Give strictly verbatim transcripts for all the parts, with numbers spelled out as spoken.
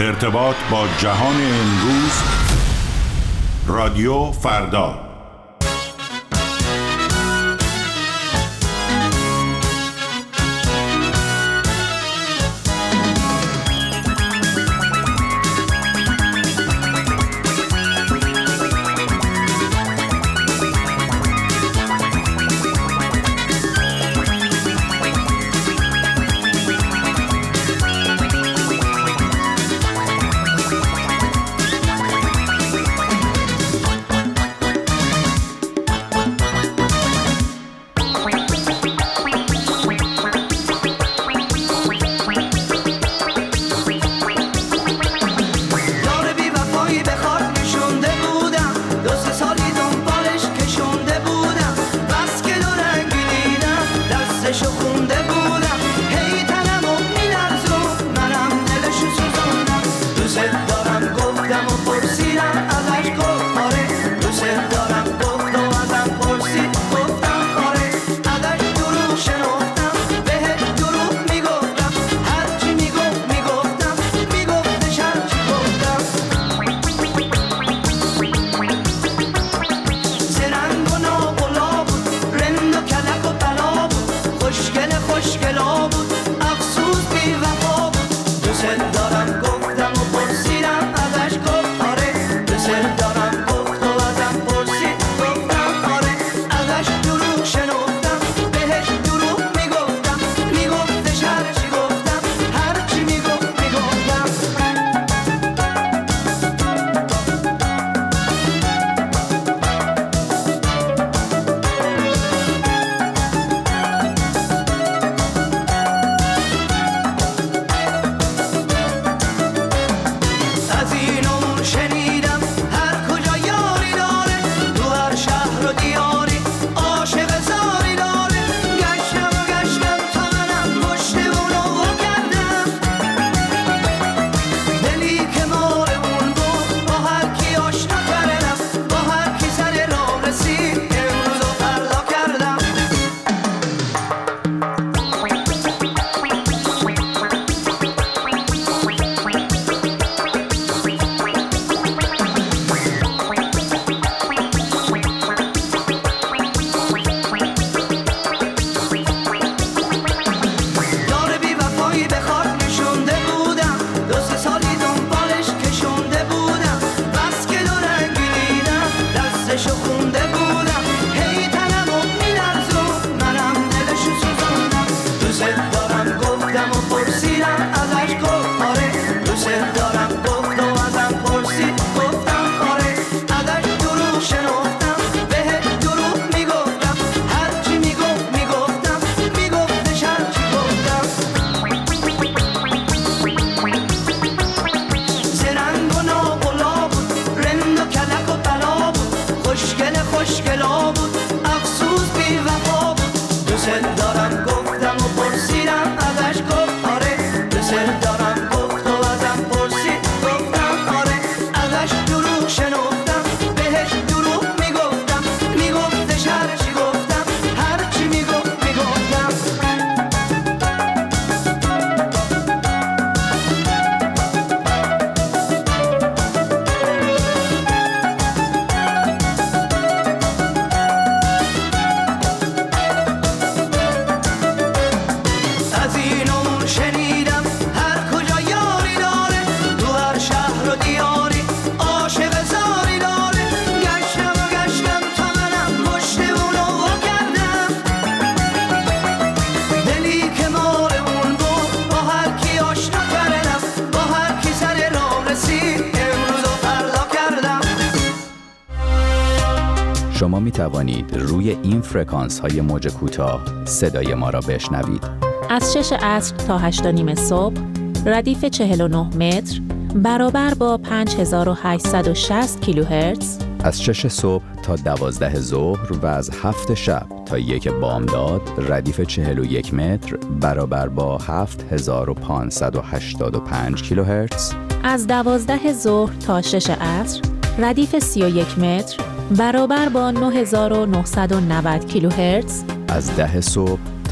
ارتباط با جهان امروز، رادیو فردا. شما می توانید روی این فرکانس های موج کوتاه صدای ما را بشنوید. از شش عصر تا هشت و نیم صبح، ردیف چهل و نه متر برابر با پنج هزار و هشتصد و شصت کیلوهرتز. از شش صبح تا دوازده ظهر و از هفت شب تا یک بامداد، ردیف چهل و یک متر برابر با هفت هزار و پانصد و هشتاد و پنج کیلوهرتز. از دوازده ظهر تا شش عصر، ردیف سی و یک متر برابر با نه هزار و نهصد و نود کیلوهرتز. از ده صبح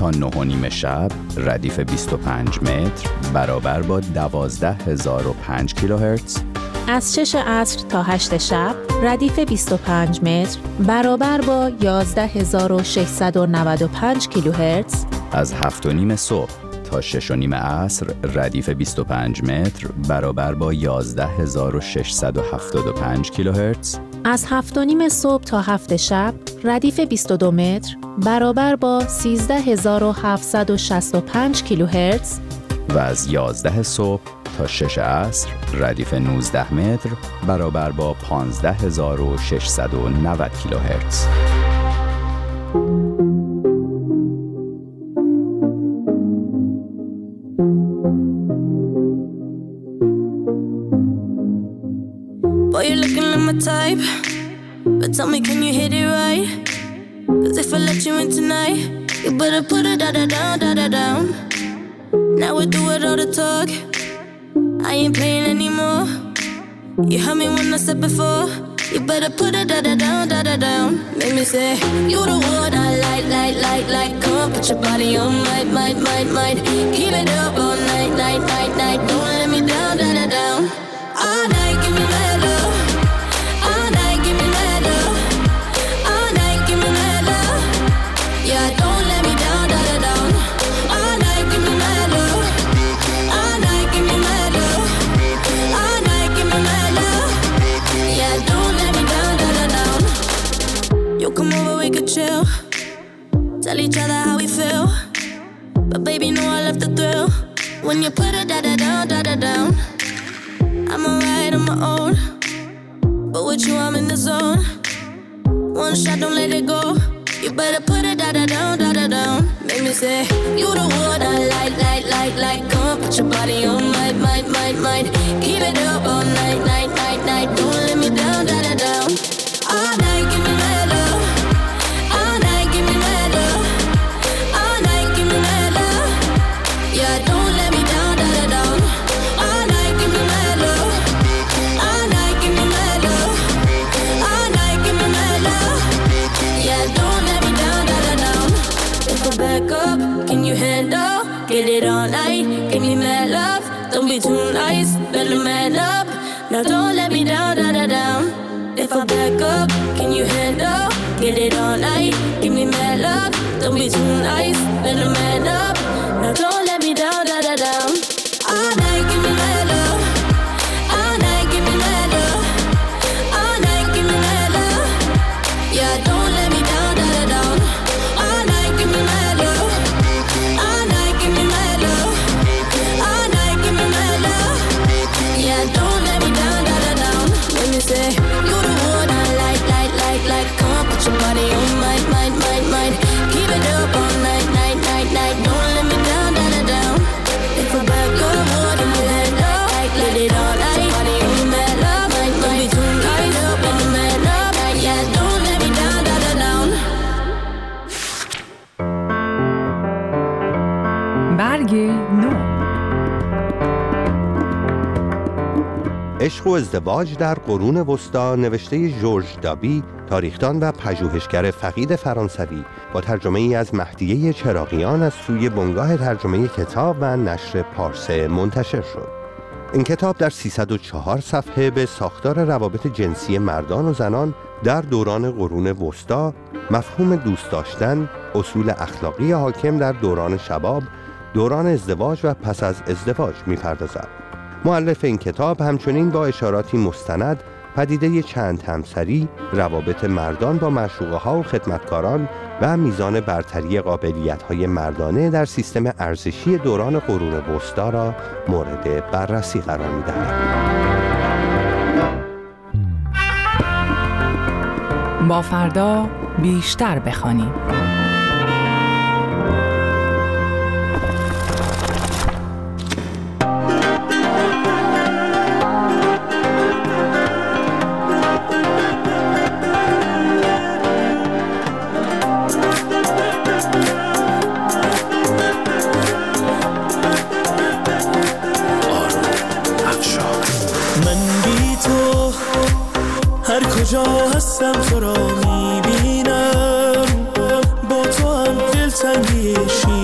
تا نه و نیم شب ردیف بیست و پنج متر برابر با دوازده هزار و پنج کیلوهرتز. از شش عصر تا هشت شب ردیف بیست و پنج متر برابر با یازده هزار و ششصد و نود و پنج کیلوهرتز. از هفت و نیم صبح تا شش و نیم عصر ردیف بیست و پنج متر برابر با یازده هزار و ششصد و هفتاد و پنج کیلوهرتز. از هفت و نیم صبح تا هفت شب ردیف بیست و دو متر برابر با سیزده هزار و هفتصد و شصت و پنج کیلوهرتز. و از یازده صبح تا شش عصر ردیف نوزده متر برابر با پانزده هزار و ششصد و نود کیلوهرتز. Boy, you're looking like my type, but tell me, can you hit it right? Cause if I let you in tonight, you better put it da da down, da da down. Now we do it all the talk, I ain't playing anymore. You heard me when I said before, you better put it da da down, da da down. Make me say, you the one I like, like, like, like. Come on, put your body on, might, might, might, might. Keep it up all night, night, night, night. Don't let me down, da da down. All night, give me that love. All night, give me that love. All night, give me that love. Yeah, don't let me down, da da down. All night, give me that love. All night, give me that love. All night, give me that love. Yeah, don't let me down, da da down. You come over, we could chill. Tell each other how we feel. But baby, know I love the thrill. When you put it da da down, da da down. I'm alright on my own, but with you I'm in the zone. One shot, don't let it go. You better put it da da down, da da down. Make me say, you the one I like, like, like, like. Come on, put your body on, might, might, might, might. Keep it up all night, night, night, night. Don't let me down, da da down. All night, give me that love. All night, give me that love. All night, give me that love. Yeah, don't let me down, da da down. All night, give me that love. All night, give me that love. All night, give me that love. Yeah, don't let me down, da da down. If I back up, can you handle? Get it all night, give me mad love. Don't be too nice, better man up. Now don't let me down, da da down. If I back up, can you handle? Get it all night, give me mad love. Don't be too nice, better man up. Now don't let me down, da da down. All night, give me that love. All night, give me that love. All night, give me that love. Yeah, don't let me down, da da down. All night, give me that love. All night, give me that love. All night, give me that love. Yeah, don't let me down, da da down. Let me say, you the one I like, like, like, like. Come on, put your body on, might, might, might, might. Keep it up all night, night, night, night. Don't let me down, da da down. If I back up, what am I head up? Like, let it all night. Body on the mad love, might, might be too nice. Up in the mad up, yeah, don't let me down, da da down. برگ نو. عشق و ازدواج در قرون وسطا نوشته ژورژ دابی، تاریخدان و پژوهشگر فقید فرانسوی، با ترجمه ای از مهدیه چراغیان از سوی بنگاه ترجمه کتاب و نشر پارسه منتشر شد. این کتاب در سیصد و چهار صفحه به ساختار روابط جنسی مردان و زنان در دوران قرون وسطا، مفهوم دوست داشتن، اصول اخلاقی حاکم در دوران شباب، دوران ازدواج و پس از ازدواج می‌پردازد. مؤلف این کتاب همچنین با اشاراتی مستند پدیده چند همسری، روابط مردان با معشوقه‌ها و خدمتکاران و میزان برتری قابلیت‌های مردانه در سیستم ارزشی دوران قرون وسطا را مورد بررسی قرار می‌دهد. با فردا بیشتر بخوانیم. کجا هستم تو را میبینم، با تو هم دلتنگی شیر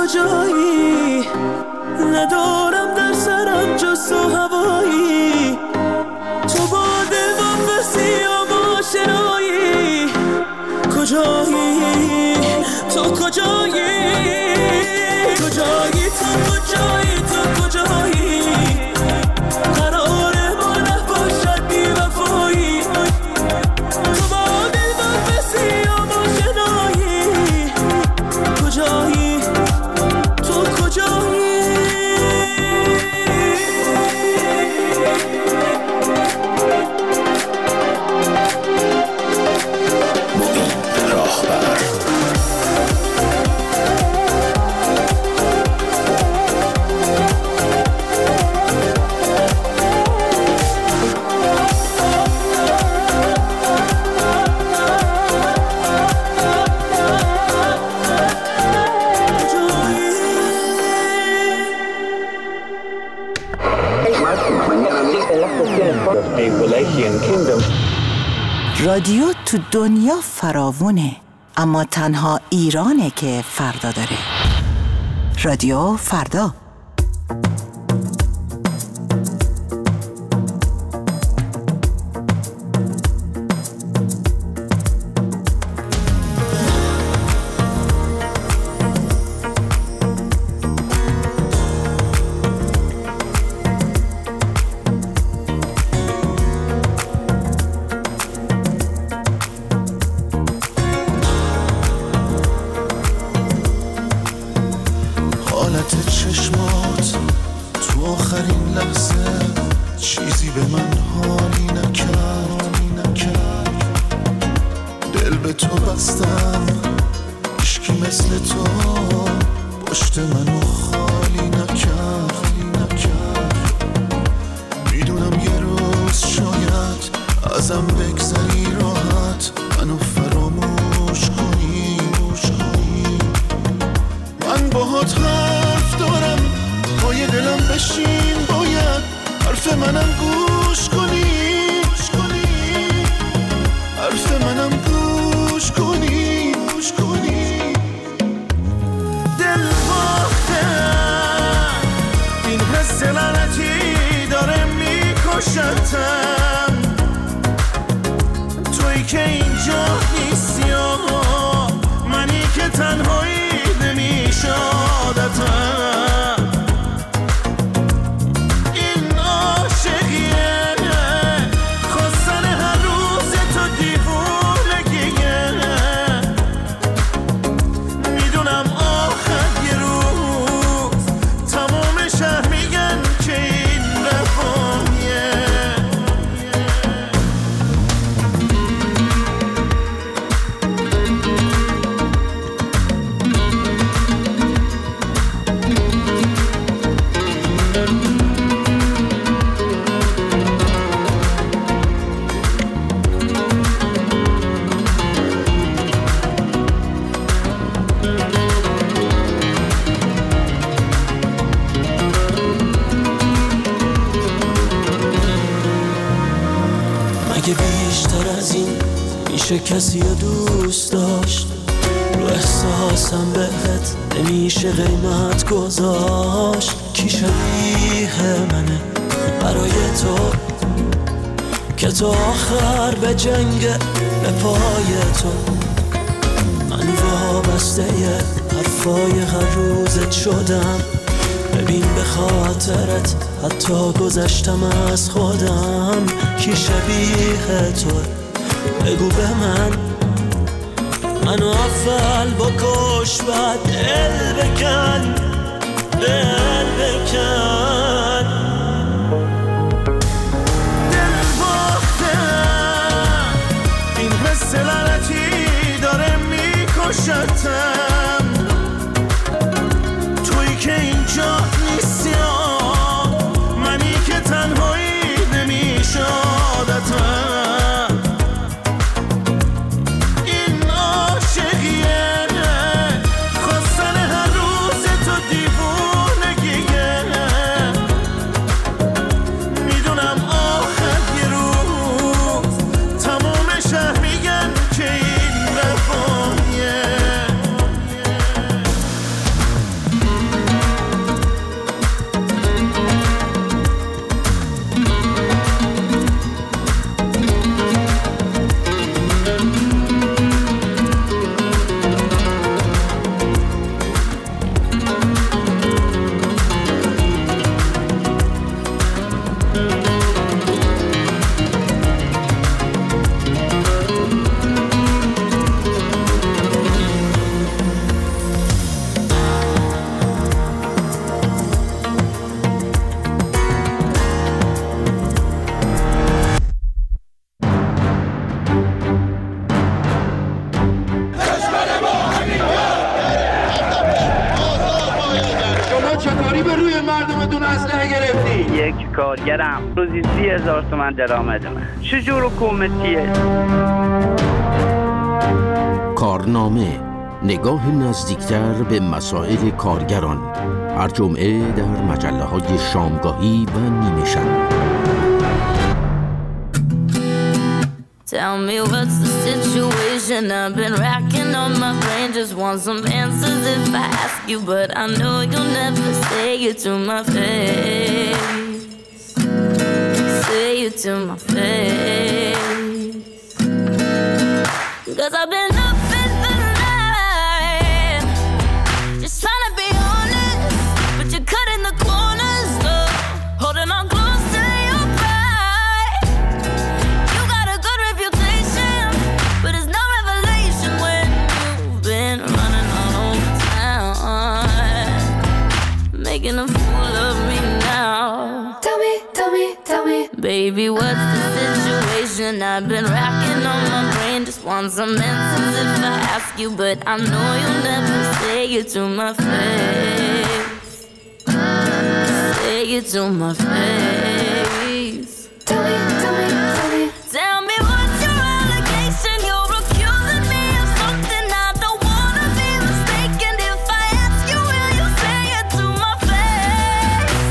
کجایی؟ ندارم در سرم جز تو هوایی، تو باد واپسی و ماشنایی. کجایی؟ تو کجایی؟ کجایی؟ تو کجایی؟ تو کجایی؟ قرار ما نباشد بی وفایی، تو باد واپسی و ماشنایی. کجایی؟ تو کجایی؟ رادیو تو دنیا فراوونه، اما تنها ایرانه که فردا داره. رادیو فردا. توی که اینجا نیستی و منی که تنهایی نمیشه عادتم. این عاشقیه خواستن هر روز تو دیوونگیه، میدونم آخر یه روز تمام شهر میگن که این رفایه. مگه بیشتر از این میشه کسی رو دوست داشت؟ رو احساسم بهت نمیشه قیمت گذاشت. کی شبیه منه برای تو که تو آخر به جنگ به پای تو؟ من وابسته یه حرفای هر روزت شدم. ببین به خاطرت حتی گذشتم از خودم. کی شبیه تو بگو به من، منو اول بکش بعد دل بکن، دل بکن. دل باختم این حس لعنتی داره میکشتم. توی که اینجا نیستی منی که تنهایی نمیشه عادتم. این عاشقیه خواستن هر غریبه روی مردمتون اسلحه گرفتی؟ یک کارگرم روزی سی هزار تومن درآمدمه. چجور حکومتیه؟ کارنامه، نگاه نزدیکتر به مسائل کارگران، هر جمعه در مجله های شامگاهی و نیمه شب. Tell me what's the situation. I've been racking on my brain, just want some answers if I ask you, but I know you'll never say it to my face. Say it to my face. Cause I've been up in the night, just trying to be honest, but you're cutting the corners, oh, holding on close to your pride. You got a good reputation, but it's no revelation when you've been running all over town, making a fool of me now. Tell me, tell me, tell me, baby, what's the situation? I've been racking on my brain, just want some answers if I ask you, but I know you'll never say it to my face. Say it to my face. Tell me, tell me, tell me, tell me what's your allegation? You're accusing me of something I don't wanna be mistaken. If I ask you, will you say it to my face?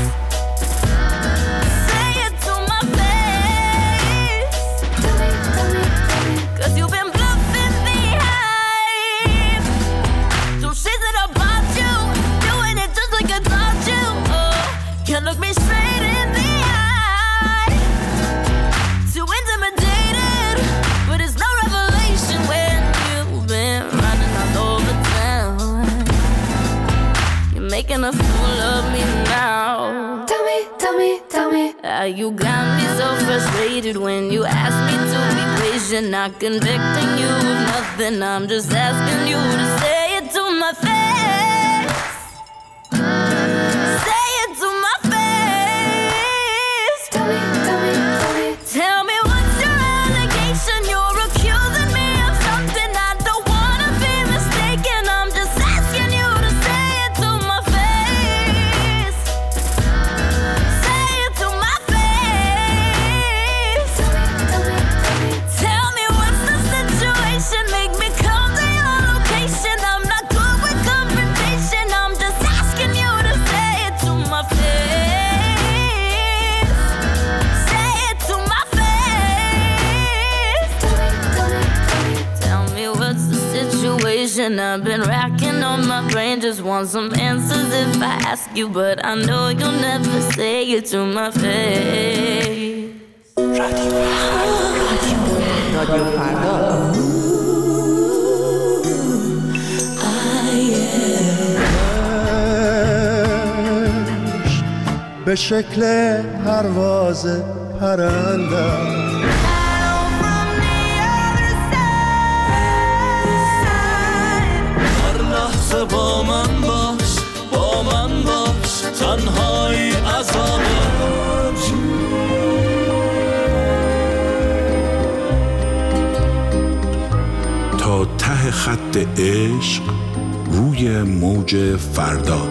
Say it to my face. Tell me, tell me, tell me, cause you've been bluffing the hype. Don't shit it about you, doing it just like I taught you. Oh, can't look me straight in the eye. Too intimidated, but it's no revelation when you've been running all over town. You're making a fool of me now. Tell me, tell me, tell me, how you got me so frustrated when you ask me to be patient. Not convicting you of nothing, I'm just asking you to say it to my face. Say it to my face. Tell me, tell me, tell me, tell me what's your allegation? You're accusing me of something I don't wanna be mistaken. I'm just asking you to say it to my face. Say it to my face. Tell me, tell me, tell me, tell me what's the situation? Make me come to your location. I'm not good with confrontation. I'm just asking you to say it to my face. Say it to my face. Tell me, tell me, tell me, tell me what's the situation. I've been racking on my brain, just want some answers if I ask you, but I know you'll never say it to my face. رادیو فردا. به شکل پرواز پرندم هر لحظه با من باش، با من باش، تنهایی عذابه. تا ته خط عشق روی موج فردا.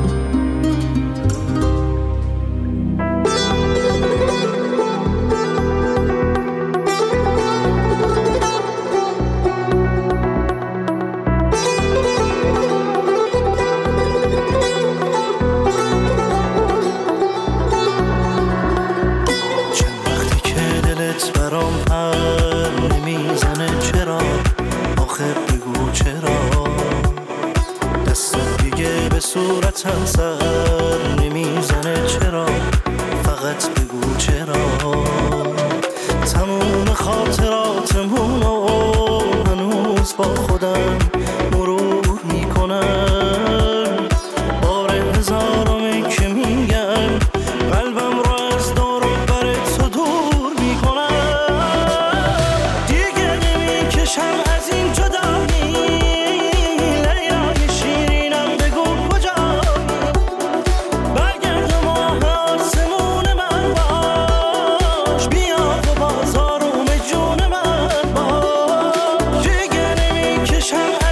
صورتم سر نمیزنه، چرا؟ فقط بگو چرا. تموم خاطراتمونو هنوز با خودم مرور میکنم. بار هزارمی که میگم قلبم رو از دور و بر تو دور میکنم. دیگه نمیکشم از این جدایی، لیای شیرینم بگو کجا. برگرد و ماه آسمون من باش، بیا و باز آروم جون من باش. دیگه نمیکشم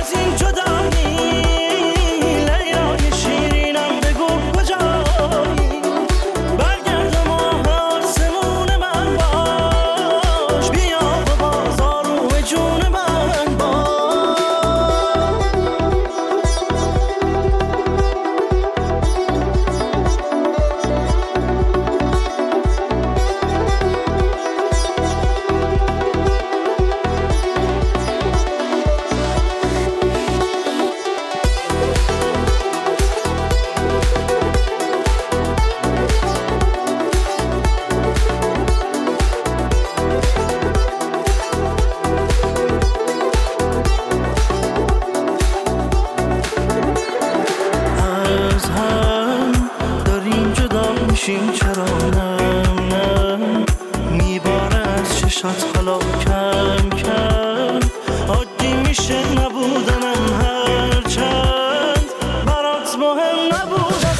بشین چرا نه نه میباره از چشات حالا کم کم عادی میشه نبودنم هرچند برات مهم نبودم